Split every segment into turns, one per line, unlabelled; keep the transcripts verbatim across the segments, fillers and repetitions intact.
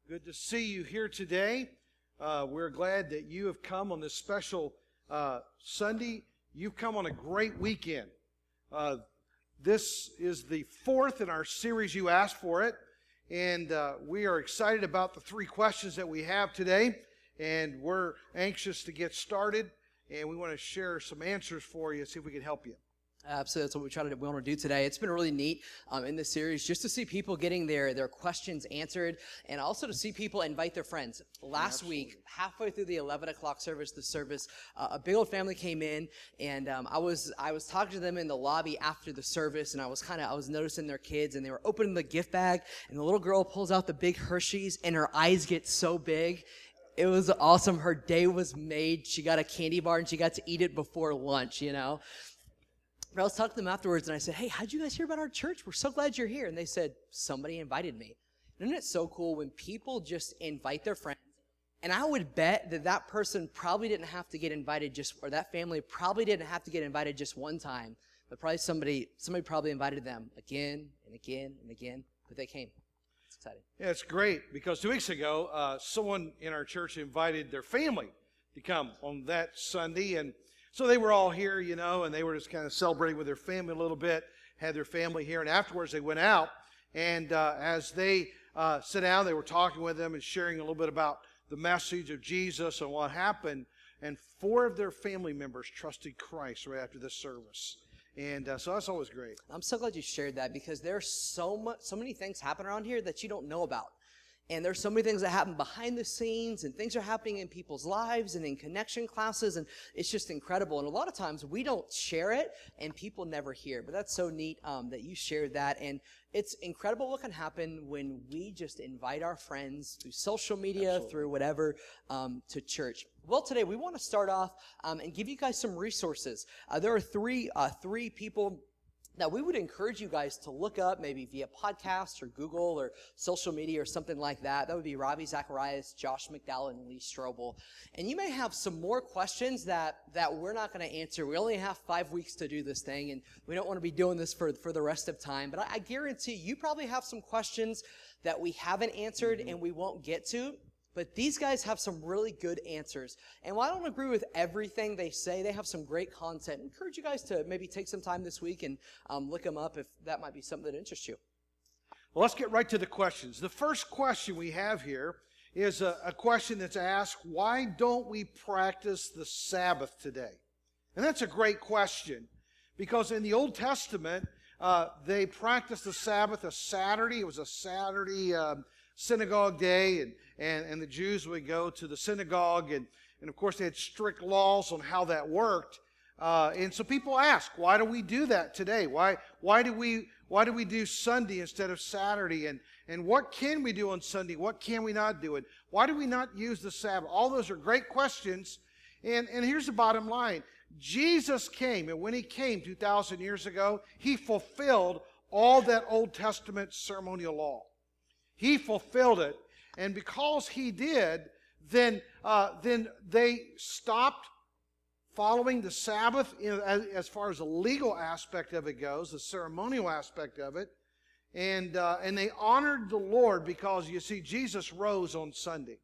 Good to see you here today. Uh, we're glad that you have come on this special uh, Sunday. You've come on a great weekend. Uh, this is the fourth in our series, You Asked For It. And uh, we are excited about the three questions that we have today. And we're anxious to get started. And we want to share some answers for you, see if we can help you.
Absolutely, that's what we try to we want to do today. It's been really neat um, in this series just to see people getting their their questions answered, and also to see people invite their friends. Last
Absolutely.
week, halfway through the eleven o'clock service, the service, uh, a big old family came in, and um, I was I was talking to them in the lobby after the service, and I was kind of I was noticing their kids, and they were opening the gift bag, and the little girl pulls out the big Hershey's, and her eyes get so big. It was awesome. Her day was made. She got a candy bar, and she got to eat it before lunch. You know. But I was talking to them afterwards, and I said, hey, how'd you guys hear about our church? We're so glad you're here. And they said, somebody invited me. Isn't it so cool when people just invite their friends? And I would bet that that person probably didn't have to get invited just, or that family probably didn't have to get invited just one time. But probably somebody, somebody probably invited them again and again and again. But they came. It's exciting.
Yeah, it's great because two weeks ago, uh, someone in our church invited their family to come on that Sunday, and so they were all here, you know, and they were just kind of celebrating with their family a little bit, had their family here, and afterwards they went out, and uh, as they uh, sat down, they were talking with them and sharing a little bit about the message of Jesus and what happened, and four of their family members trusted Christ right after this service. And uh, so that's always great.
I'm so glad you shared that because there's so much, so many things happen around here that you don't know about. And there's so many things that happen behind the scenes, and things are happening in people's lives and in connection classes, and it's just incredible. And a lot of times we don't share it, and people never hear. But that's so neat um, that you shared that. And it's incredible what can happen when we just invite our friends through social media,
Absolutely.
through whatever, um, to church. Well, today we want to start off um, and give you guys some resources. Uh, there are three uh, three people that we would encourage you guys to look up, maybe via podcast or Google or social media or something like that. That would be Ravi Zacharias, Josh McDowell, and Lee Strobel. And you may have some more questions that, that we're not going to answer. We only have five weeks to do this thing, and we don't want to be doing this for, for the rest of time. But I, I guarantee you probably have some questions that we haven't answered mm-hmm. and we won't get to. But these guys have some really good answers. And while I don't agree with everything they say, they have some great content. I encourage you guys to maybe take some time this week and um, look them up if that might be something that interests you.
Well, let's get right to the questions. The first question we have here is a, a question that's asked, why don't we practice the Sabbath today? And that's a great question because in the Old Testament, uh, they practiced the Sabbath a Saturday. It was a Saturday um, synagogue day, and, and, and the Jews would go to the synagogue, and, and of course they had strict laws on how that worked. Uh, and so people ask, why do we do that today? Why why do we why do we do Sunday instead of Saturday? And, and what can we do on Sunday? What can we not do? And why do we not use the Sabbath? All those are great questions. And, and here's the bottom line. Jesus came, and when he came two thousand years ago, he fulfilled all that Old Testament ceremonial law. He fulfilled it, and because he did, then uh, then they stopped following the Sabbath in, as, as far as the legal aspect of it goes, the ceremonial aspect of it, and uh, and they honored the Lord because, you see, Jesus rose on Sunday.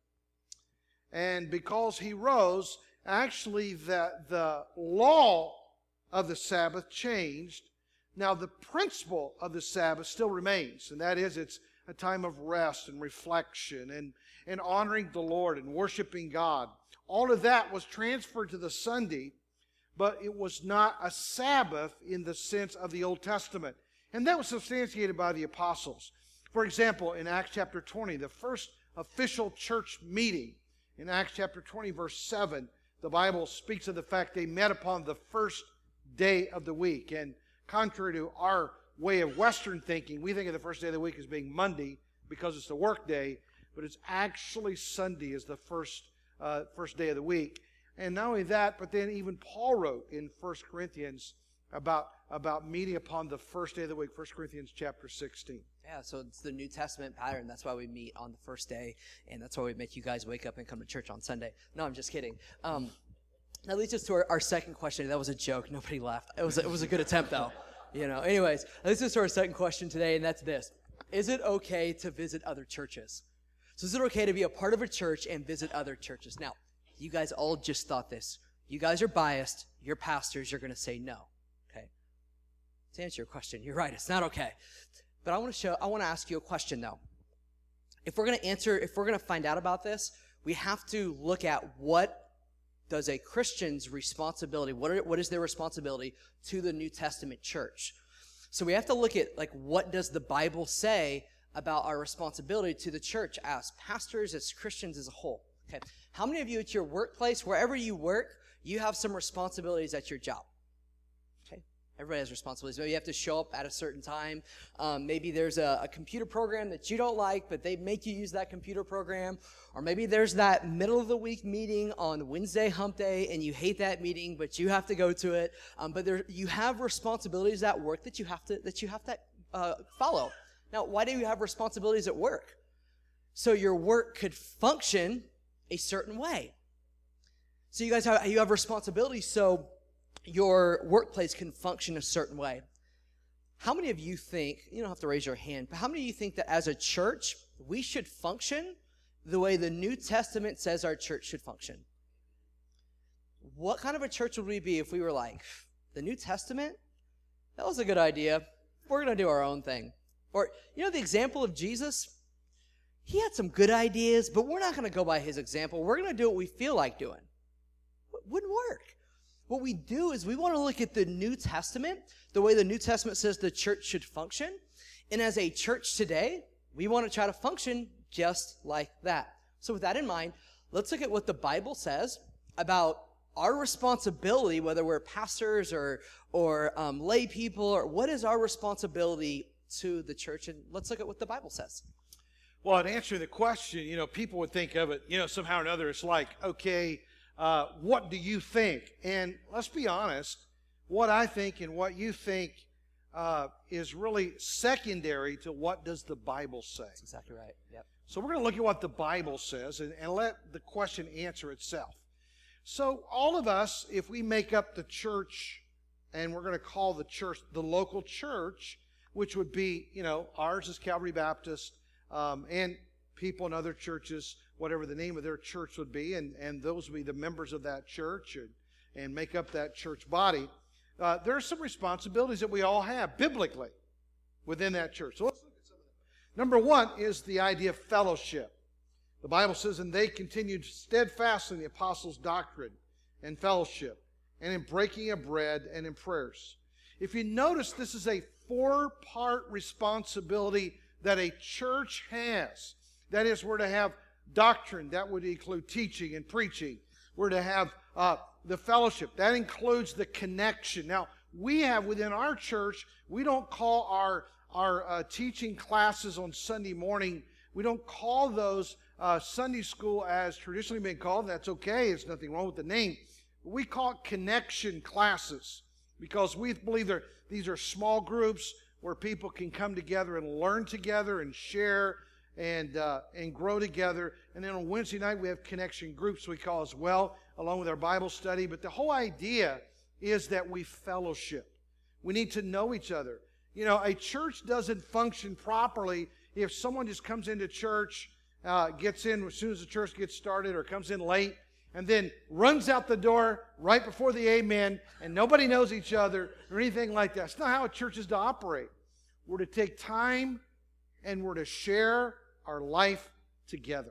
And because he rose, actually the, the law of the Sabbath changed. Now the principle of the Sabbath still remains, and that is it's a time of rest and reflection and, and honoring the Lord and worshiping God. All of that was transferred to the Sunday, but it was not a Sabbath in the sense of the Old Testament. And that was substantiated by the apostles. For example, in Acts chapter twenty, the first official church meeting, in Acts chapter twenty, verse seven, the Bible speaks of the fact they met upon the first day of the week. And contrary to our way of Western thinking, we think of the first day of the week as being Monday because it's the work day, but it's actually Sunday is the first uh, first day of the week. And not only that, but then even Paul wrote in First Corinthians about, about meeting upon the first day of the week, First Corinthians chapter sixteen.
Yeah, so it's the New Testament pattern. That's why we meet on the first day, and that's why we make you guys wake up and come to church on Sunday. No, I'm just kidding. Um, that leads us to our, our second question. That was a joke. Nobody laughed. It was, it was a good attempt, though. You know, anyways, this is our second question today, and that's this. Is it okay to visit other churches? So is it okay to be a part of a church and visit other churches? Now, you guys all just thought this. You guys are biased. You're pastors. You're going to say no. Okay? To answer your question, you're right. It's not okay. But I want to show, I want to ask you a question though. If we're going to answer, if we're going to find out about this, we have to look at what does a Christian's responsibility, what, are, what is their responsibility to the New Testament church? So we have to look at, like, what does the Bible say about our responsibility to the church as pastors, as Christians as a whole? Okay. How many of you at your workplace, wherever you work, you have some responsibilities at your job? Okay. Everybody has responsibilities. Maybe you have to show up at a certain time. Um, maybe there's a, a computer program that you don't like, but they make you use that computer program. Or maybe there's that middle of the week meeting on Wednesday hump day, and you hate that meeting, but you have to go to it. Um, but there, you have responsibilities at work that you have to that you have to uh, follow. Now, why do you have responsibilities at work? So your work could function a certain way. So you guys have you have responsibilities so your workplace can function a certain way. How many of you think, you don't have to raise your hand, but how many of you think that as a church, we should function the way the New Testament says our church should function? What kind of a church would we be if we were like, the New Testament? That was a good idea. We're going to do our own thing. Or, you know, the example of Jesus? He had some good ideas, but we're not going to go by his example. We're going to do what we feel like doing. It wouldn't work. What we do is we want to look at the New Testament, the way the New Testament says the church should function. And as a church today, we want to try to function just like that. So with that in mind, let's look at what the Bible says about our responsibility, whether we're pastors or, or um, lay people, or what is our responsibility to the church. And let's look at what the Bible says.
Well, in answering the question, you know, people would think of it, you know, somehow or another, it's like, okay, uh, what do you think? And let's be honest, what I think and what you think uh, is really secondary to what does the Bible say.
That's exactly right. Yep.
So we're going to look at what the Bible says and, and let the question answer itself. So all of us, if we make up the church, and we're going to call the church the local church, which would be, you know, ours is Calvary Baptist, um, and people in other churches, whatever the name of their church would be, and, and those would be the members of that church and, and make up that church body. Uh, there are some responsibilities that we all have biblically within that church. So let's look at some of them. Number one is the idea of fellowship. The Bible says, and they continued steadfast in the apostles' doctrine and fellowship, and in breaking of bread and in prayers. If you notice, this is a four-part responsibility that a church has. That is, we're to have doctrine. That would include teaching and preaching. We're to have uh, the fellowship. That includes the connection. Now, we have within our church, we don't call our, our uh, teaching classes on Sunday morning, we don't call those uh, Sunday school as traditionally been called. That's okay. There's nothing wrong with the name. We call it connection classes because we believe they're, these are small groups where people can come together and learn together and share and uh, and grow together. And then on Wednesday night, we have connection groups we call as well, along with our Bible study. But the whole idea is that we fellowship. We need to know each other. You know, a church doesn't function properly if someone just comes into church, uh, gets in as soon as the church gets started or comes in late, and then runs out the door right before the amen, and nobody knows each other or anything like that. It's not how a church is to operate. We're to take time and we're to share our life together.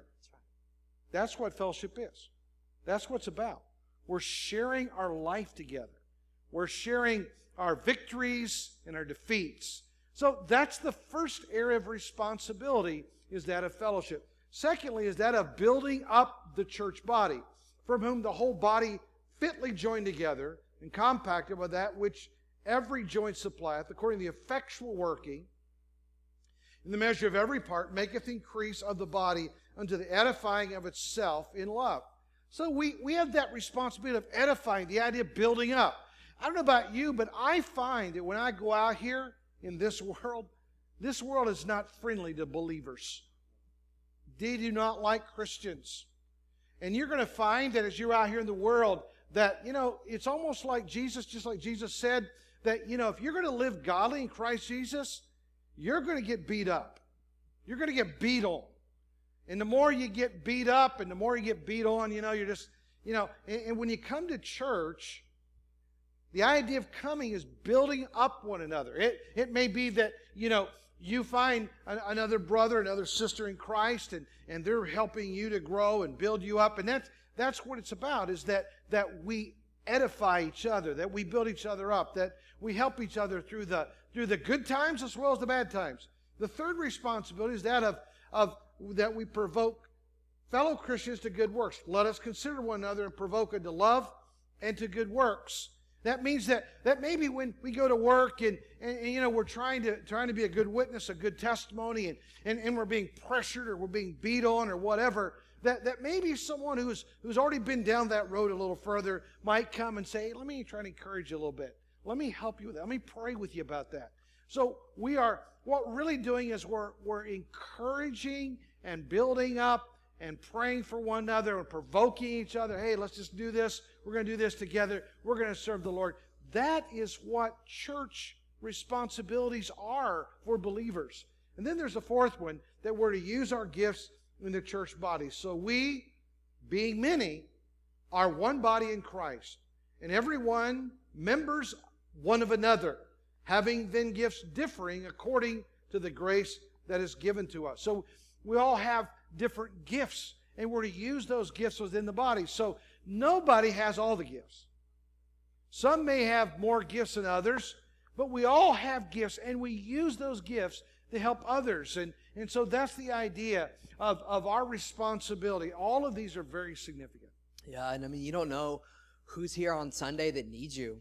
That's what fellowship is. That's what it's about. We're sharing our life together. We're sharing our victories and our defeats. So that's the first area of responsibility, is that of fellowship. Secondly, is that of building up the church body, from whom the whole body fitly joined together and compacted by that which every joint supplieth, according to the effectual working in the measure of every part, maketh increase of the body unto the edifying of itself in love. So we, we have that responsibility of edifying, the idea of building up. I don't know about you, but I find that when I go out here in this world, this world is not friendly to believers. They do not like Christians. And you're going to find that as you're out here in the world, that, you know, it's almost like Jesus, just like Jesus said, that, you know, if you're going to live godly in Christ Jesus, you're going to get beat up. You're going to get beat on. And the more you get beat up and the more you get beat on, you know, you're just, you know, and, and when you come to church, the idea of coming is building up one another. It, it may be that, you know, you find a, another brother, another sister in Christ, and, and they're helping you to grow and build you up. And that's, that's what it's about, is that, that we edify each other, that we build each other up, that we help each other through the, through the good times as well as the bad times. The third responsibility is that of, of that we provoke fellow Christians to good works. Let us consider one another and provoke unto love and to good works. That means that, that maybe when we go to work and, and, and you know, we're trying to trying to be a good witness, a good testimony, and, and, and we're being pressured or we're being beat on or whatever, that, that maybe someone who's who's already been down that road a little further might come and say, hey, let me try to encourage you a little bit. Let me help you with that. Let me pray with you about that. So we are, what we're really doing is we're, we're encouraging and building up and praying for one another and provoking each other. Hey, let's just do this. We're going to do this together. We're going to serve the Lord. That is what church responsibilities are for believers. And then there's a fourth one, that we're to use our gifts in the church body. So we, being many, are one body in Christ, and every one members one of another, having then gifts differing according to the grace that is given to us. So we all have different gifts, and we're to use those gifts within the body. So nobody has all the gifts. Some may have more gifts than others, but we all have gifts, and we use those gifts to help others. And, and so that's the idea of, of our responsibility. All of these are very significant.
Yeah, and I mean, you don't know who's here on Sunday that needs you.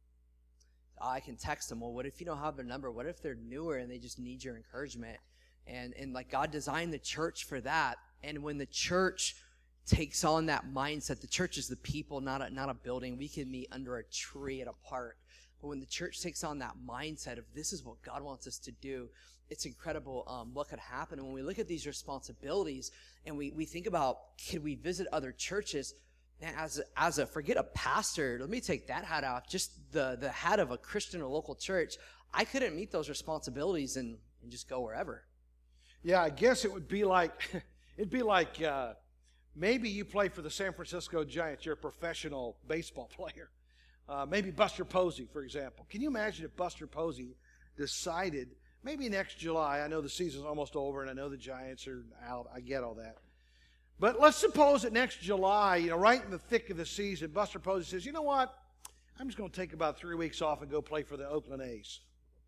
I can text them. Well, what if you don't have their number? What if they're newer and they just need your encouragement? And and like God designed the church for that. And when the church takes on that mindset, the church is the people, not a, not a building. We can meet under a tree at a park. But when the church takes on that mindset of this is what God wants us to do, it's incredible um, what could happen. And when we look at these responsibilities and we, we think about, could we visit other churches? And as a, as a, forget a pastor, let me take that hat off, just the, the hat of a Christian or local church. I couldn't meet those responsibilities and, and just go wherever.
Yeah, I guess it would be like, it'd be like uh, maybe you play for the San Francisco Giants. You're a professional baseball player. Uh, maybe Buster Posey, for example. Can you imagine if Buster Posey decided, maybe next July, I know the season's almost over and I know the Giants are out, I get all that. But let's suppose that next July, you know, right in the thick of the season, Buster Posey says, you know what, I'm just going to take about three weeks off and go play for the Oakland A's.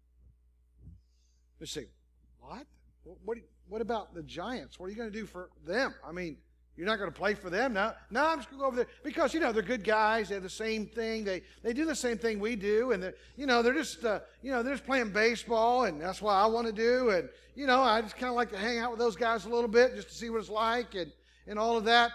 Let's see, what? What, what about the Giants? What are you going to do for them? I mean, you're not going to play for them now? No, I'm just going to go over there. Because, you know, they're good guys. They have the same thing. They they do the same thing we do. And, they're, you know, they're just, uh, you know, they're just playing baseball. And that's what I want to do. And, you know, I just kind of like to hang out with those guys a little bit just to see what it's like and, and all of that.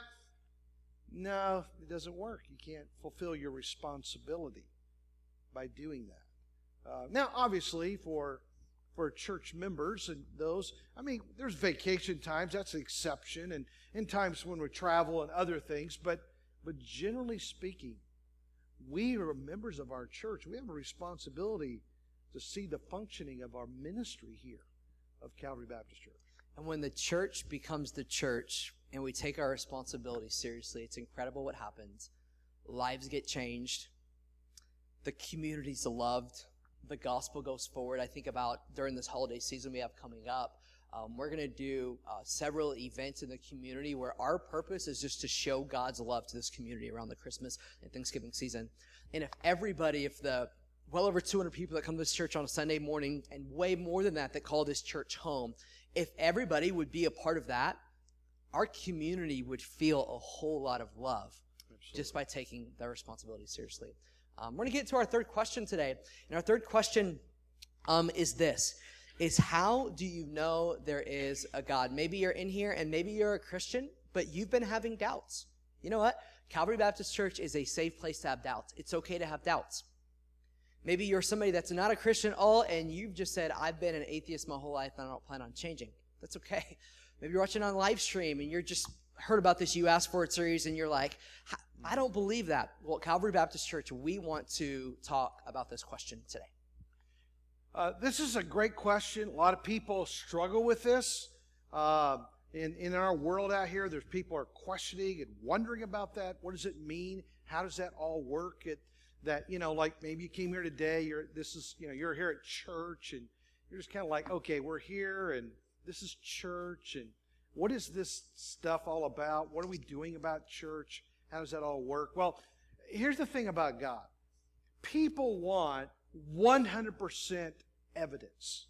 No, it doesn't work. You can't fulfill your responsibility by doing that. Uh, now, obviously, for... for church members and those, I mean, there's vacation times, that's an exception, and in times when we travel and other things, but but generally speaking, we are members of our church. We have a responsibility to see the functioning of our ministry here of Calvary Baptist Church.
And when the church becomes the church and we take our responsibility seriously, it's incredible what happens. Lives get changed. The community's loved. The gospel goes forward. I think about during this holiday season we have coming up, um, we're going to do uh, several events in the community where our purpose is just to show God's love to this community around the Christmas and Thanksgiving season. And if everybody, if the well over two hundred people that come to this church on a Sunday morning, and way more than that that call this church home, if everybody would be a part of that, our community would feel a whole lot of love. Absolutely. Just by taking their responsibility seriously. Um, we're going to get to our third question today. And our third question um, is this, is how do you know there is a God? Maybe you're in here and maybe you're a Christian, but you've been having doubts. You know what? Calvary Baptist Church is a safe place to have doubts. It's okay to have doubts. Maybe you're somebody that's not a Christian at all and you've just said, I've been an atheist my whole life and I don't plan on changing. That's okay. Maybe you're watching on live stream and you're just heard about this You Asked For It series and you're like, I don't believe that. Well, at Calvary Baptist Church, we want to talk about this question today.
Uh, this is a great question. A lot of people struggle with this. Uh, in, in our world out here, there's people are questioning and wondering about that. What does it mean? How does that all work? It, that, you know, like maybe you came here today, you're, this is, you know, you're here at church and you're just kind of like, okay, we're here and this is church and what is this stuff all about? What are we doing about church? How does that all work? Well, here's the thing about God. People want one hundred percent evidence.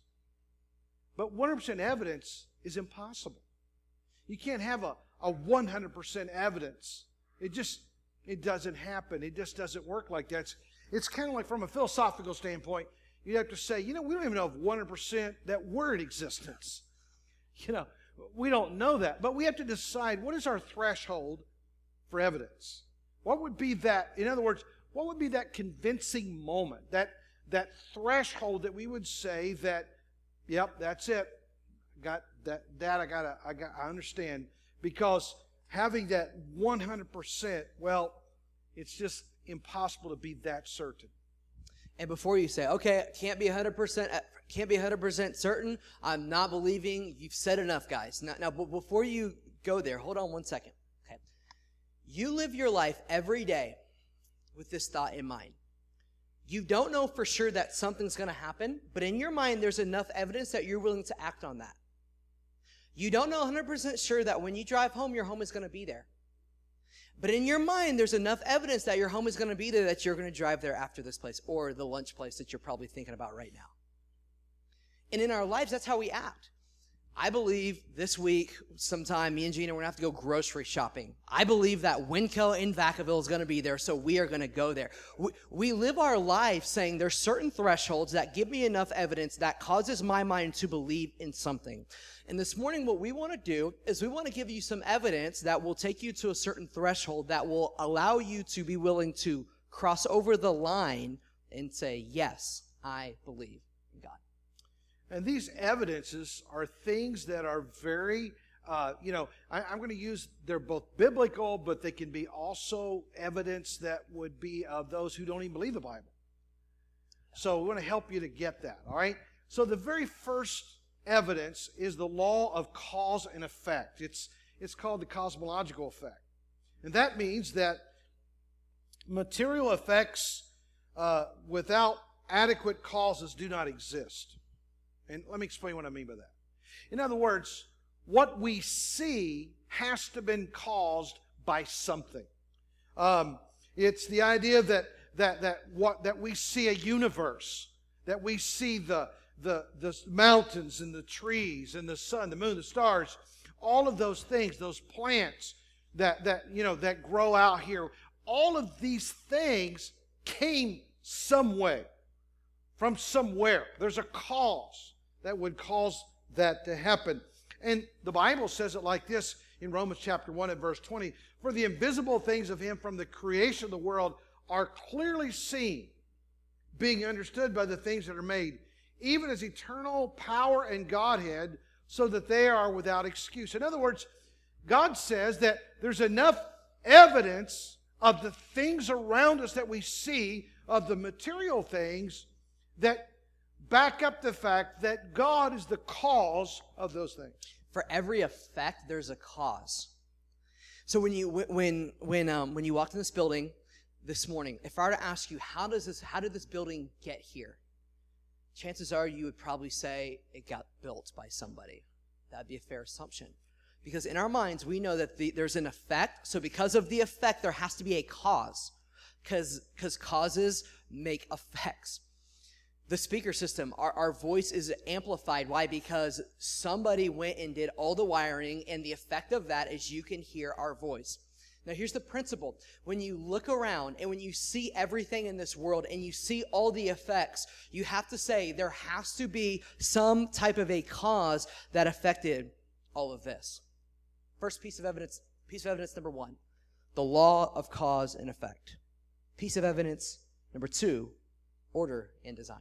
But one hundred percent evidence is impossible. You can't have a, a one hundred percent evidence. It just, it doesn't happen. It just doesn't work like that. It's, it's kind of like from a philosophical standpoint, you have to say, you know, we don't even know if one hundred percent that we're in existence. You know, we don't know that. But we have to decide, what is our threshold for evidence? What would be that, in other words, what would be that convincing moment, that, that threshold that we would say that, yep, that's it. Got that, that I got I got, I understand. Because having that one hundred percent, well, it's just impossible to be that certain.
And before you say, okay, can't be one hundred percent, can't be one hundred percent certain, I'm not believing, you've said enough, guys. Now, now, before you go there, hold on one second. Okay, you live your life every day with this thought in mind. You don't know for sure that something's going to happen, but in your mind, there's enough evidence that you're willing to act on that. You don't know one hundred percent sure that when you drive home, your home is going to be there. But in your mind, there's enough evidence that your home is going to be there that you're going to drive there after this place or the lunch place that you're probably thinking about right now. And in our lives, that's how we act. I believe this week, sometime, me and Gina, we're going to have to go grocery shopping. I believe that Winco in Vacaville is going to be there, so we are going to go there. We, we live our life saying there's certain thresholds that give me enough evidence that causes my mind to believe in something. And this morning, what we want to do is we want to give you some evidence that will take you to a certain threshold that will allow you to be willing to cross over the line and say, yes, I believe in God.
And these evidences are things that are very, uh, you know, I, I'm going to use, they're both biblical, but they can be also evidence that would be of those who don't even believe the Bible. So we want to help you to get that, all right? So the very first evidence is the law of cause and effect. It's, it's called the cosmological effect. And that means that material effects uh, without adequate causes do not exist. And let me explain what I mean by that. In other words, what we see has to have been caused by something. Um, it's the idea that that that what that we see a universe, that we see the the the mountains and the trees and the sun, the moon, the stars, all of those things, those plants that that you know that grow out here. All of these things came some way, from somewhere. There's a cause that would cause that to happen. And the Bible says it like this in Romans chapter one and verse twenty. For the invisible things of Him from the creation of the world are clearly seen, being understood by the things that are made, even as eternal power and Godhead, so that they are without excuse. In other words, God says that there's enough evidence of the things around us that we see, of the material things, that back up the fact that God is the cause of those things.
For every effect, there's a cause. So when you when when um, when you walked in this building this morning, if I were to ask you, how does this how did this building get here? Chances are you would probably say it got built by somebody. That'd be a fair assumption. Because in our minds, we know that the, there's an effect. So because of the effect, there has to be a cause. Because because causes make effects. The speaker system, our, our voice is amplified. Why? Because somebody went and did all the wiring, and the effect of that is you can hear our voice. Now, here's the principle. When you look around and when you see everything in this world and you see all the effects, you have to say there has to be some type of a cause that affected all of this. First piece of evidence, piece of evidence number one, the law of cause and effect. Piece of evidence number two, order and design.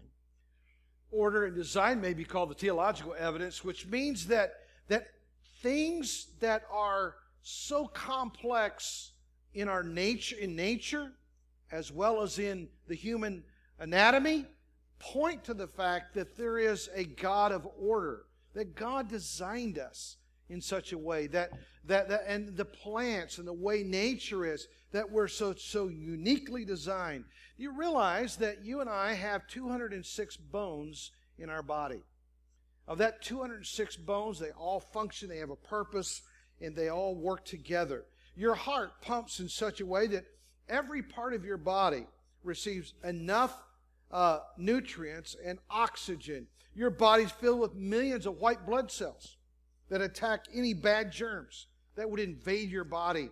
Order and design may be called the theological evidence, which means that, that things that are so complex in our nature, in nature, as well as in the human anatomy, point to the fact that there is a God of order, that God designed us in such a way that, that, that and the plants and the way nature is, that we're so, so uniquely designed. Do you realize that you and I have two hundred six bones in our body? Of that two hundred six bones, they all function, they have a purpose, and they all work together. Your heart pumps in such a way that every part of your body receives enough uh, nutrients and oxygen. Your body's filled with millions of white blood cells that attack any bad germs that would invade your body.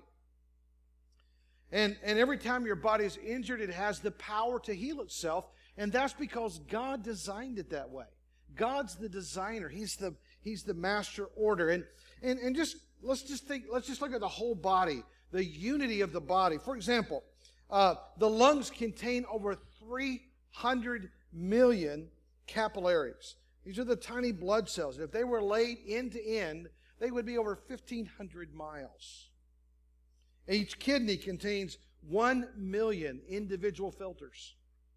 And, and every time your body is injured, it has the power to heal itself, and that's because God designed it that way. God's the designer. He's the, he's the master order. And, and, and just, let's just think, let's just look at the whole body, the unity of the body. For example, uh, the lungs contain over three hundred million capillaries. These are the tiny blood cells. If they were laid end to end, they would be over fifteen hundred miles. Each kidney contains one million individual filters.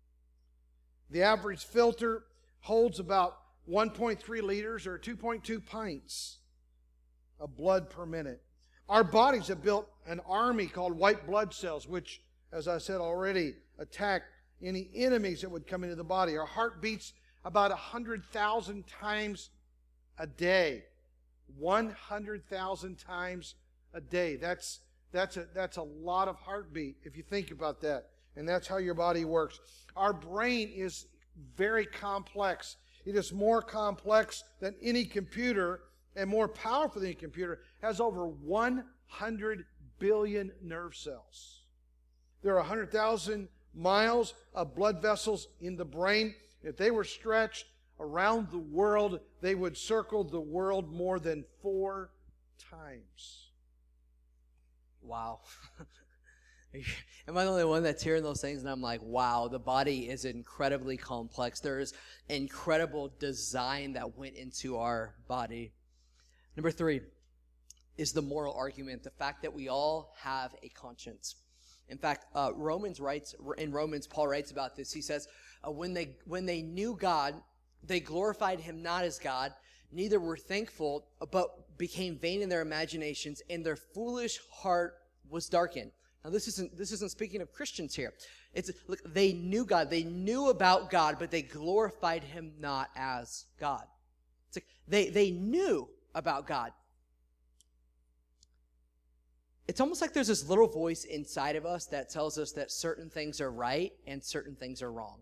The average filter holds about one point three liters or two point two pints of blood per minute. Our bodies have built an army called white blood cells, which, as I said already, attack any enemies that would come into the body. Our heart beats about one hundred thousand times a day. one hundred thousand times a day. That's, that's, a, that's a lot of heartbeat if you think about that. And that's how your body works. Our brain is very complex. It is more complex than any computer and more powerful than any computer. It has over one hundred billion nerve cells. There are one hundred thousand miles of blood vessels in the brain. If they were stretched around the world, they would circle the world more than four times.
Wow. Am I the only one that's hearing those things? And I'm like, wow, the body is incredibly complex. There is incredible design that went into our body. Number three is the moral argument, the fact that we all have a conscience. In fact, uh, Romans writes, in Romans, Paul writes about this. He says, uh, when they when they knew God, they glorified him not as God, neither were thankful, but became vain in their imaginations, and their foolish heart was darkened. Now, this isn't this isn't speaking of Christians here. It's look, they knew God, they knew about God, but they glorified him not as God. It's like they they knew about God. It's almost like there's this little voice inside of us that tells us that certain things are right and certain things are wrong.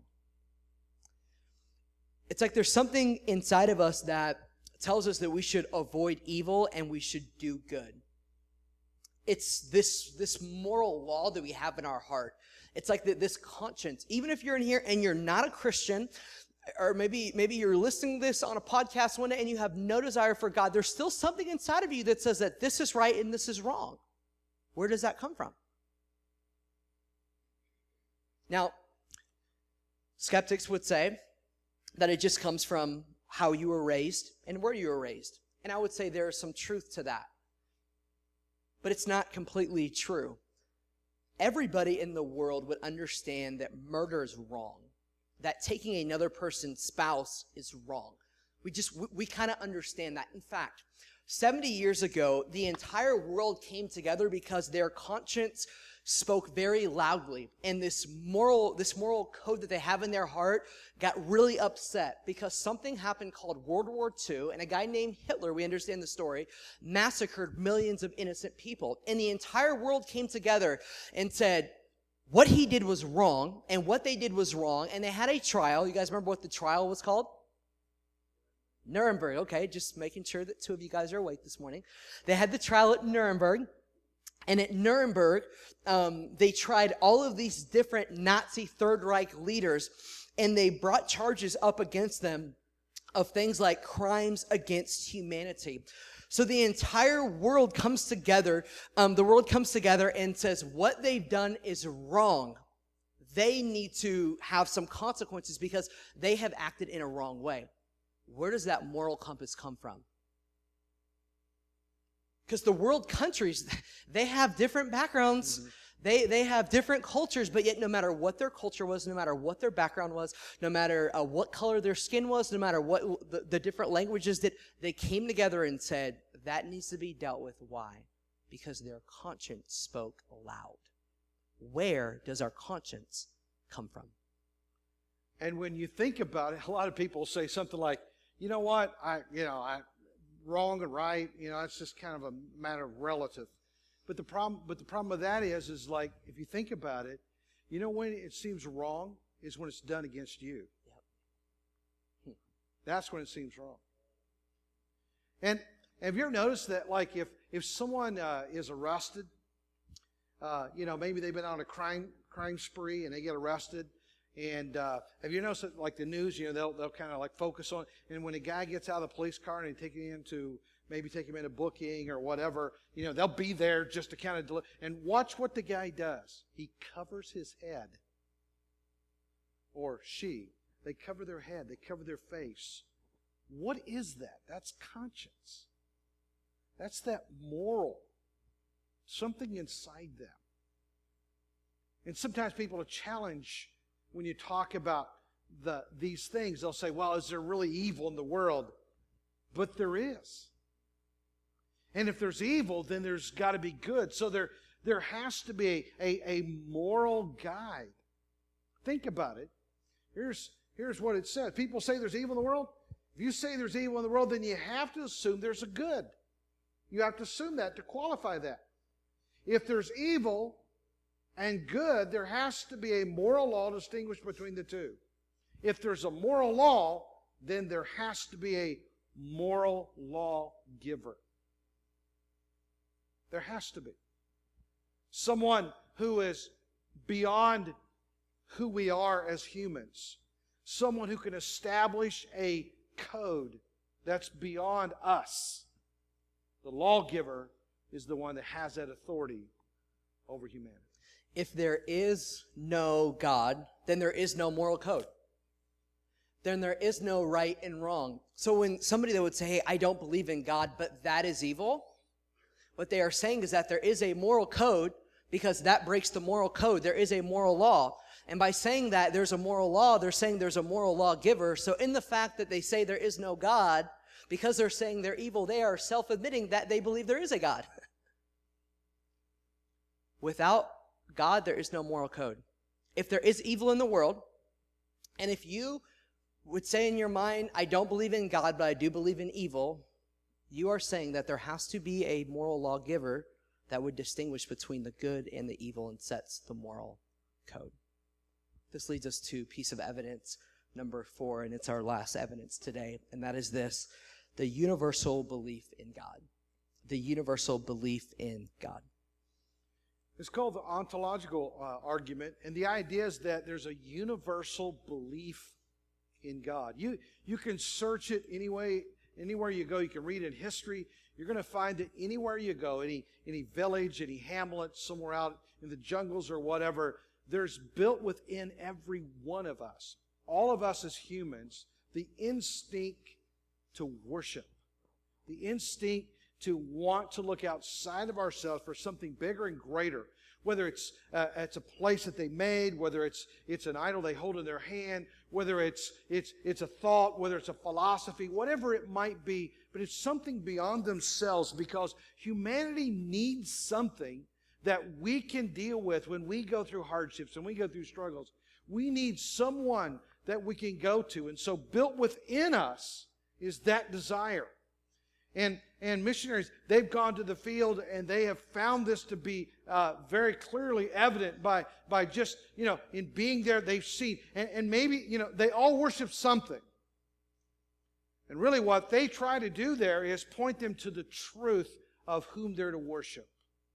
It's like there's something inside of us that tells us that we should avoid evil and we should do good. It's this, this moral law that we have in our heart. It's like the, this conscience. Even if you're in here and you're not a Christian, or maybe, maybe you're listening to this on a podcast one day and you have no desire for God, there's still something inside of you that says that this is right and this is wrong. Where does that come from? Now, skeptics would say that it just comes from how you were raised and where you were raised. And I would say there is some truth to that. But it's not completely true. Everybody in the world would understand that murder is wrong, that taking another person's spouse is wrong. We just, we, we kind of understand that. In fact, seventy years ago, the entire world came together because their conscience spoke very loudly. And this moral, this moral code that they have in their heart got really upset because something happened called World War Two, and a guy named Hitler, we understand the story, massacred millions of innocent people. And the entire world came together and said, what he did was wrong, and what they did was wrong, and they had a trial. You guys remember what the trial was called? Nuremberg. Okay, just making sure that two of you guys are awake this morning. They had the trial at Nuremberg, and at Nuremberg, um, they tried all of these different Nazi Third Reich leaders, and they brought charges up against them of things like crimes against humanity. So the entire world comes together, um, the world comes together and says what they've done is wrong. They need to have some consequences because they have acted in a wrong way. Where does that moral compass come from? Because the world countries, they have different backgrounds. Mm-hmm. They they have different cultures, but yet no matter what their culture was, no matter what their background was, no matter uh, what color their skin was, no matter what the, the different languages that they came together and said, that needs to be dealt with. Why? Because their conscience spoke loud. Where does our conscience come from?
And when you think about it, a lot of people say something like, you know what, I, you know, I, wrong and right, you know, it's just kind of a matter of relative. But the problem, but the problem with that is, is like, if you think about it, you know when it seems wrong is when it's done against you.
Yep.
Hmm. That's when it seems wrong. And have you ever noticed that, like, if, if someone uh, is arrested, uh, you know, maybe they've been on a crime crime spree and they get arrested, and uh, have you noticed that, like the news, you know, they'll they'll kind of like focus on, and when a guy gets out of the police car and they take him into, maybe take him into booking or whatever, you know, they'll be there just to kind of, deli- and watch what the guy does. He covers his head. Or she. They cover their head. They cover their face. What is that? That's conscience. That's that moral. Something inside them. And sometimes people will challenge when you talk about the these things. They'll say, well, is there really evil in the world? But there is. And if there's evil, then there's got to be good. So there, there has to be a, a, a moral guide. Think about it. Here's, here's what it says. People say there's evil in the world. If you say there's evil in the world, then you have to assume there's a good. You have to assume that to qualify that. If there's evil and good, there has to be a moral law distinguished between the two. If there's a moral law, then there has to be a moral law giver. There has to be. Someone who is beyond who we are as humans. Someone who can establish a code that's beyond us. The lawgiver is the one that has that authority over humanity.
If there is no God, then there is no moral code. Then there is no right and wrong. So when somebody that would say, hey, I don't believe in God, but that is evil, what they are saying is that there is a moral code, because that breaks the moral code. There is a moral law. And by saying that there's a moral law, they're saying there's a moral lawgiver. So in the fact that they say there is no God, because they're saying they're evil, they are self-admitting that they believe there is a God. Without God, there is no moral code. If there is evil in the world, and if you would say in your mind, I don't believe in God, but I do believe in evil, you are saying that there has to be a moral lawgiver that would distinguish between the good and the evil and sets the moral code. This leads us to piece of evidence number four, and it's our last evidence today, and that is this: the universal belief in God. The universal belief in God.
It's called the ontological uh, argument, and the idea is that there's a universal belief in God. You you can search it anyway, anywhere you go. You can read in history. You're going to find it anywhere you go, any any village, any hamlet, somewhere out in the jungles or whatever. There's built within every one of us, all of us as humans, the instinct to worship, the instinct to want to look outside of ourselves for something bigger and greater. Whether it's uh, it's a place that they made, whether it's it's an idol they hold in their hand, whether it's it's it's a thought, whether it's a philosophy, whatever it might be, but it's something beyond themselves, because humanity needs something that we can deal with when we go through hardships and we go through struggles. We need someone that we can go to, and so built within us is that desire. And and missionaries, they've gone to the field and they have found this to be uh, very clearly evident by by just, you know, in being there, they've seen. And, and maybe, you know, they all worship something. And really what they try to do there is point them to the truth of whom they're to worship.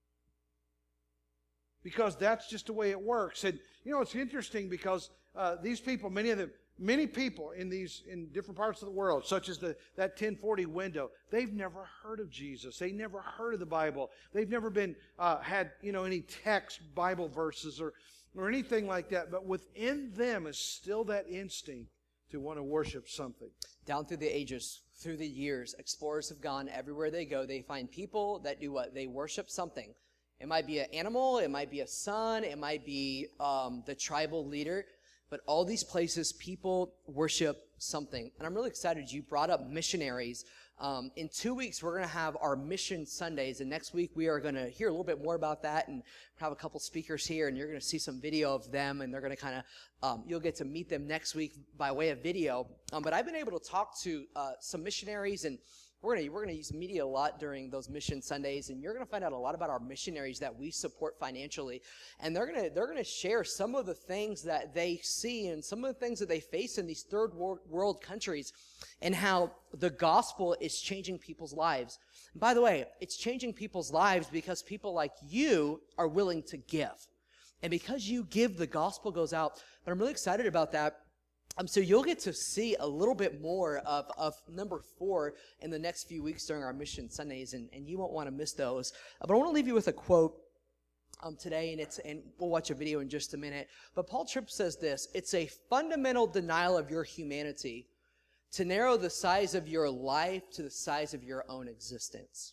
Because that's just the way it works. And, you know, it's interesting because uh, these people, many of them, Many people in these in different parts of the world, such as the that ten forty window, they've never heard of Jesus. They never heard of the Bible. They've never been uh, had you know any text Bible verses or or anything like that. But within them is still that instinct to want to worship something.
Down through the ages, through the years, explorers have gone everywhere they go. They find people that do what? They worship something. It might be an animal. It might be a sun. It might be um, the tribal leader. But all these places, people worship something, and I'm really excited you brought up missionaries. Um, in two weeks, we're going to have our Mission Sundays, and next week we are going to hear a little bit more about that and have a couple speakers here, and you're going to see some video of them, and they're going to kind of, um, you'll get to meet them next week by way of video. Um, but I've been able to talk to uh, some missionaries, and we're going to we're going to use media a lot during those Mission Sundays, and you're going to find out a lot about our missionaries that we support financially, and they're going to they're going to share some of the things that they see and some of the things that they face in these third world, world countries, and how the gospel is changing people's lives. And by the way, it's changing people's lives because people like you are willing to give, and because you give, the gospel goes out. But I'm really excited about that. Um, so you'll get to see a little bit more of, of number four in the next few weeks during our Mission Sundays, and, and you won't want to miss those. Uh, but I want to leave you with a quote um, today, and it's and we'll watch a video in just a minute. But Paul Tripp says this: "It's a fundamental denial of your humanity to narrow the size of your life to the size of your own existence."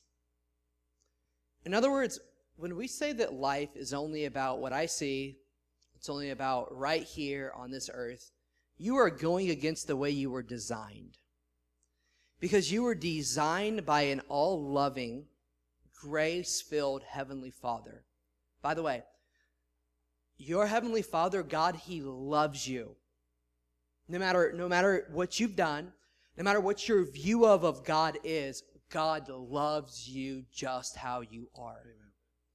In other words, when we say that life is only about what I see, it's only about right here on this earth, you are going against the way you were designed. Because you were designed by an all-loving, grace-filled Heavenly Father. By the way, your Heavenly Father, God, He loves you. No matter, no matter what you've done, no matter what your view of, of God is, God loves you just how you are. Amen.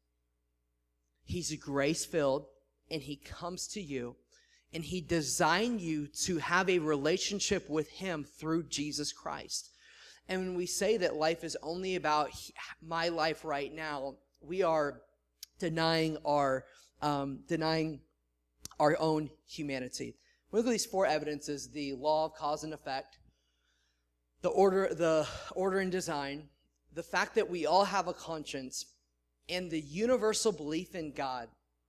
He's grace-filled, and He comes to you, and He designed you to have a relationship with Him through Jesus Christ. And when we say that life is only about my life right now, we are denying our um, denying our own humanity. Look at these four evidences: the law of cause and effect, the order, the order and design, the fact that we all have a conscience, and the universal belief in God.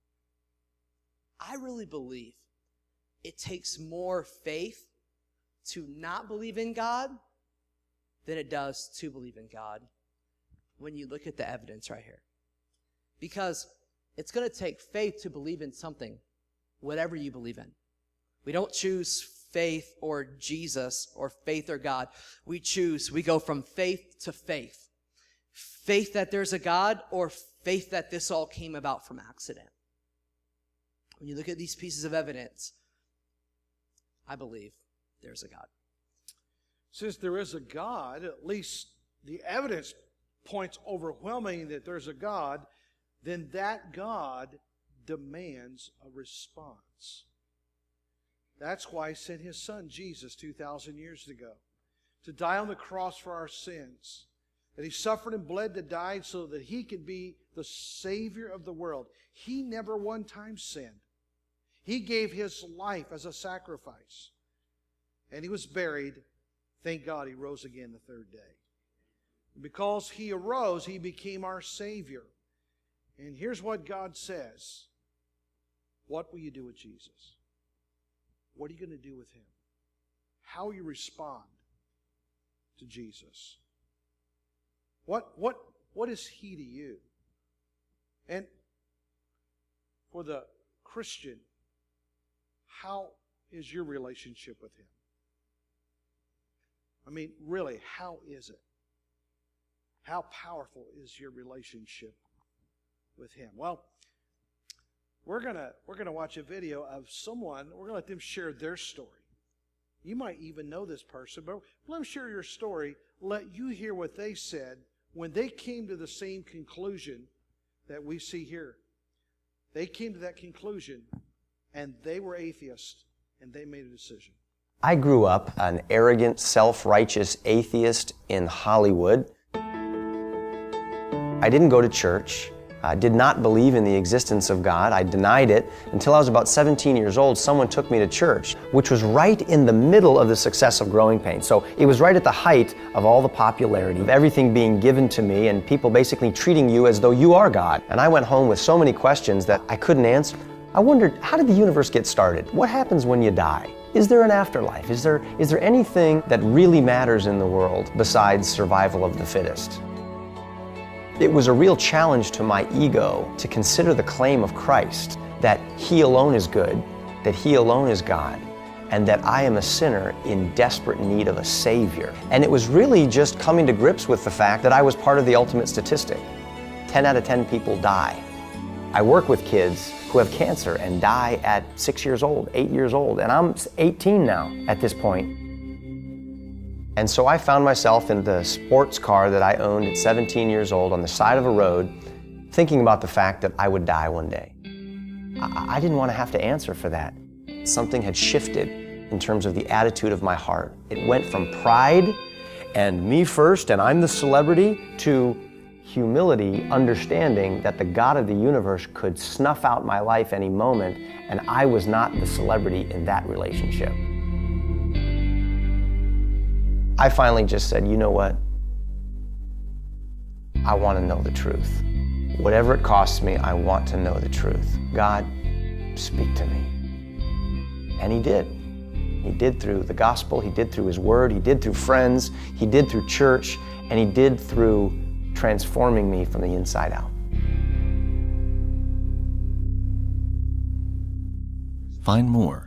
I really believe it takes more faith to not believe in God than it does to believe in God when you look at the evidence right here. Because it's going to take faith to believe in something, whatever you believe in. We don't choose faith or Jesus or faith or God. We choose, we go from faith to faith. Faith that there's a God, or faith that this all came about from accident. When you look at these pieces of evidence, I believe there's a God.
Since there is a God, at least the evidence points overwhelmingly that there's a God, then that God demands a response. That's why He sent His Son, Jesus, two thousand years ago, to die on the cross for our sins. That He suffered and bled to die so that He could be the Savior of the world. He never one time sinned. He gave His life as a sacrifice. And He was buried. Thank God He rose again the third day. Because He arose, He became our Savior. And here's what God says. What will you do with Jesus? What are you going to do with Him? How will you respond to Jesus? What, what, what is He to you? And for the Christian, how is your relationship with Him? I mean, really, how is it? How powerful is your relationship with Him? Well, we're gonna we're gonna watch a video of someone. We're gonna let them share their story. You might even know this person, but let them share your story. Let you hear what they said when they came to the same conclusion that we see here. They came to that conclusion, and they were atheists, and they made a decision.
I grew up an arrogant, self-righteous atheist in Hollywood. I didn't go to church. I did not believe in the existence of God. I denied it until I was about seventeen years old. Someone took me to church, which was right in the middle of the success of Growing Pains. So it was right at the height of all the popularity, of everything being given to me and people basically treating you as though you are God. And I went home with so many questions that I couldn't answer. I wondered, how did the universe get started? What happens when you die? Is there an afterlife? Is there, is there anything that really matters in the world besides survival of the fittest? It was a real challenge to my ego to consider the claim of Christ that He alone is good, that He alone is God, and that I am a sinner in desperate need of a Savior. And it was really just coming to grips with the fact that I was part of the ultimate statistic. ten out of ten people die. I work with kids who have cancer and die at six years old, eight years old, and I'm eighteen now at this point. And so I found myself in the sports car that I owned at seventeen years old on the side of a road, thinking about the fact that I would die one day. I, I didn't want to have to answer for that. Something had shifted in terms of the attitude of my heart. It went from pride and me first and I'm the celebrity to humility, understanding that the God of the universe could snuff out my life any moment, and I was not the celebrity in that relationship. I finally just said, you know what? I want to know the truth. Whatever it costs me, I want to know the truth. God, speak to me. And He did. He did through the gospel, He did through His word, He did through friends, He did through church, and He did through transforming me from the inside out.
Find more.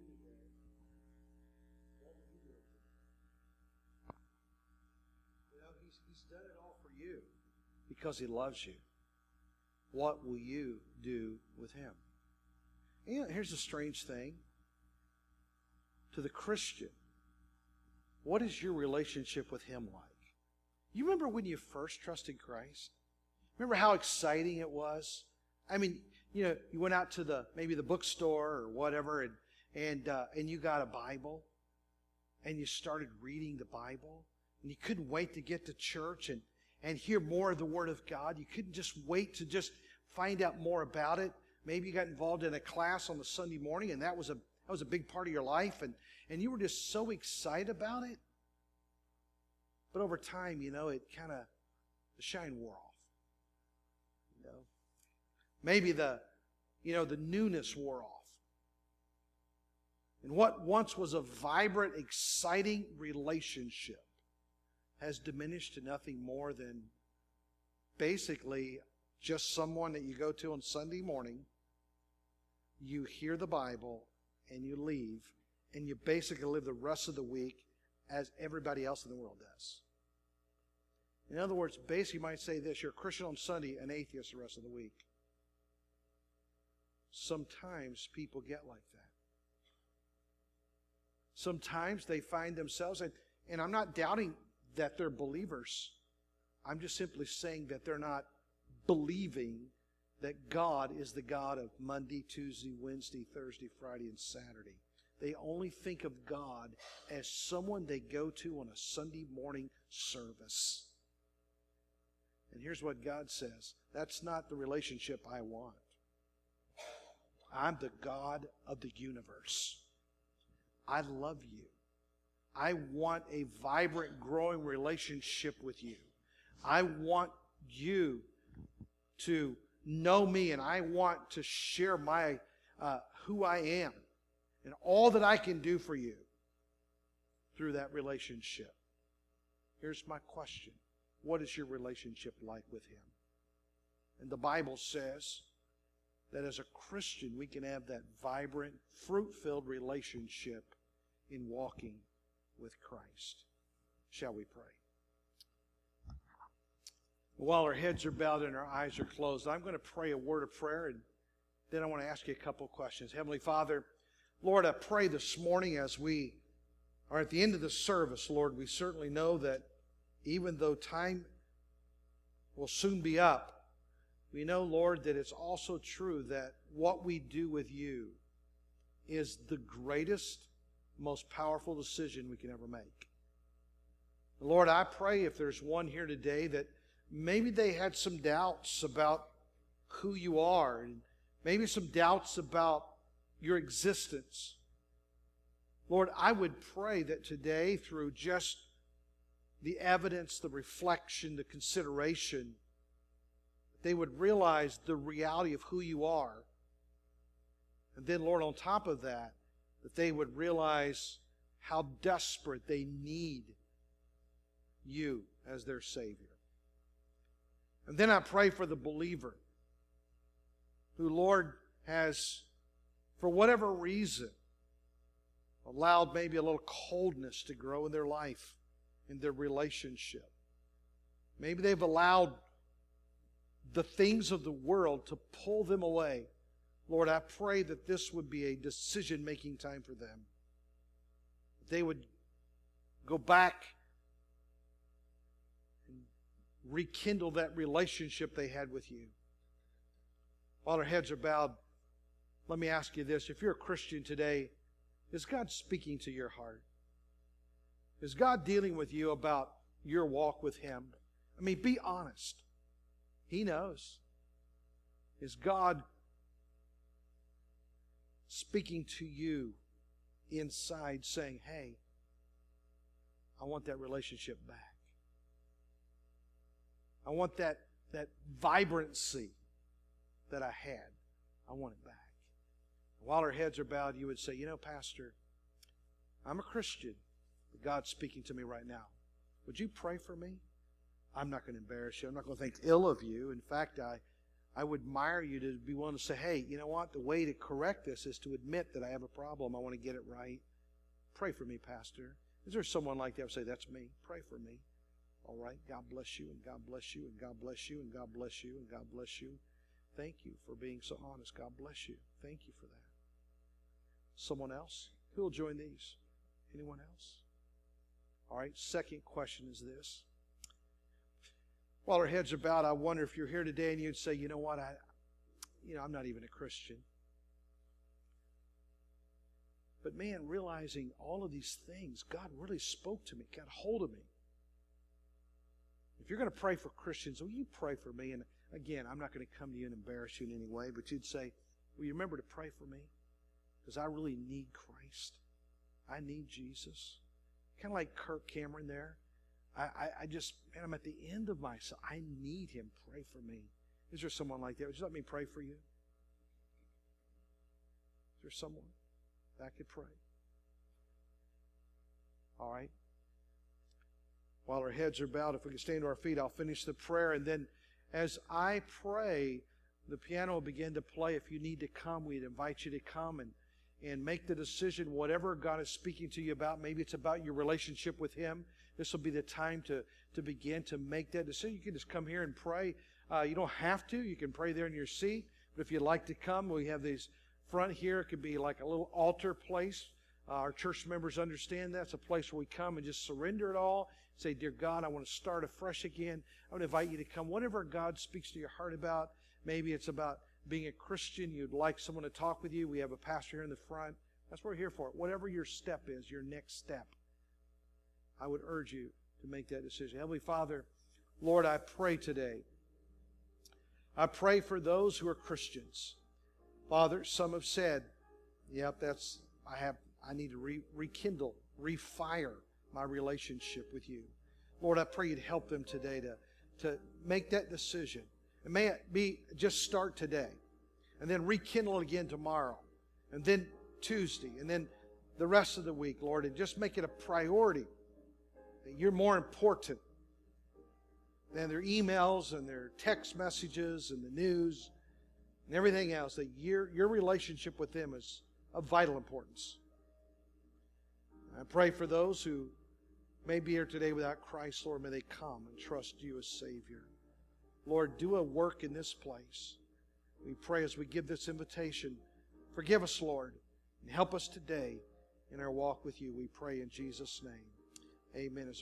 You know, he's, he's done it all for you because He loves you. What will you do with Him? And you know, here's the strange thing. To the Christian, what is your relationship with Him like? You remember when you first trusted Christ? Remember how exciting it was? I mean, you know, you went out to the maybe the bookstore or whatever, and and uh, and you got a Bible, and you started reading the Bible, and you couldn't wait to get to church and and hear more of the Word of God. You couldn't just wait to just find out more about it. Maybe you got involved in a class on the Sunday morning, and that was a that was a big part of your life, and and you were just so excited about it. But over time, you know, it kind of, the shine wore off. You know, maybe the, you know, the newness wore off. And what once was a vibrant, exciting relationship has diminished to nothing more than basically just someone that you go to on Sunday morning, you hear the Bible, and you leave, and you basically live the rest of the week as everybody else in the world does. In other words, basically you might say this: you're a Christian on Sunday, an atheist the rest of the week. Sometimes people get like that. Sometimes they find themselves, and, and I'm not doubting that they're believers. I'm just simply saying that they're not believing that God is the God of Monday, Tuesday, Wednesday, Thursday, Friday, and Saturday. They only think of God as someone they go to on a Sunday morning service. And here's what God says: that's not the relationship I want. I'm the God of the universe. I love you. I want a vibrant, growing relationship with you. I want you to know me, and I want to share my uh, who I am and all that I can do for you through that relationship. Here's my question: what is your relationship like with Him? And the Bible says that as a Christian, we can have that vibrant, fruit-filled relationship in walking with Christ. Shall we pray? While our heads are bowed and our eyes are closed, I'm going to pray a word of prayer, and then I want to ask you a couple of questions. Heavenly Father, Lord, I pray this morning as we are at the end of the service, Lord, we certainly know that even though time will soon be up, we know, Lord, that it's also true that what we do with you is the greatest, most powerful decision we can ever make. Lord, I pray if there's one here today that maybe they had some doubts about who you are, and maybe some doubts about your existence. Lord, I would pray that today, through just the evidence, the reflection, the consideration, they would realize the reality of who you are. And then, Lord, on top of that, that they would realize how desperate they need you as their Savior. And then I pray for the believer who, Lord, has, for whatever reason, allowed maybe a little coldness to grow in their life, in their relationship. Maybe they've allowed the things of the world to pull them away. Lord, I pray that this would be a decision-making time for them. They would go back and rekindle that relationship they had with you. While our heads are bowed, let me ask you this. If you're a Christian today, is God speaking to your heart? Is God dealing with you about your walk with Him? I mean, be honest. He knows. Is God speaking to you inside saying, hey, I want that relationship back. I want that, that vibrancy that I had. I want it back. While our heads are bowed, you would say, you know, Pastor, I'm a Christian, but God's speaking to me right now. Would you pray for me? I'm not going to embarrass you. I'm not going to think ill of you. In fact, I, I would admire you to be willing to say, hey, you know what? The way to correct this is to admit that I have a problem. I want to get it right. Pray for me, Pastor. Is there someone like that who would say, that's me? Pray for me. All right. God bless you, and God bless you, and God bless you, and God bless you, and God bless you. Thank you for being so honest. God bless you. Thank you for that. Someone else? Who will join these? Anyone else? All right. Second question is this. While our heads are bowed, I wonder if you're here today and you'd say, you know what, I, you know, I'm not even a Christian. But man, realizing all of these things, God really spoke to me, got hold of me. If you're going to pray for Christians, will you pray for me? And again, I'm not going to come to you and embarrass you in any way, but you'd say, will you remember to pray for me? Because I really need Christ. I need Jesus. Kind of like Kirk Cameron there. I, I, I just, man, I'm at the end of myself. I need Him. Pray for me. Is there someone like that? Would you let me pray for you? Is there someone that could pray? All right. While our heads are bowed, if we can stand to our feet, I'll finish the prayer. And then as I pray, the piano will begin to play. If you need to come, we'd invite you to come and, and make the decision, whatever God is speaking to you about. Maybe it's about your relationship with Him. This will be the time to, to begin to make that decision. You can just come here and pray. Uh, you don't have to. You can pray there in your seat. But if you'd like to come, we have these front here. It could be like a little altar place. Uh, our church members understand that. It's a place where we come and just surrender it all. Say, dear God, I want to start afresh again. I would invite you to come. Whatever God speaks to your heart about, maybe it's about being a Christian. You'd like someone to talk with you. We have a pastor here in the front. That's what we're here for. Whatever your step is, your next step, I would urge you to make that decision. Heavenly Father, Lord, I pray today. I pray for those who are Christians. Father, some have said, yep, that's, I have, I need to re- rekindle, refire my relationship with you. Lord, I pray you'd help them today to, to make that decision. And may it be, just start today. And then rekindle it again tomorrow. And then Tuesday. And then the rest of the week, Lord. And just make it a priority. That you're more important than their emails and their text messages and the news and everything else. That your, your relationship with them is of vital importance. I pray for those who may be here today without Christ, Lord, may they come and trust you as Savior. Lord, do a work in this place. We pray as we give this invitation. Forgive us, Lord, and help us today in our walk with you. We pray in Jesus' name. Amen. As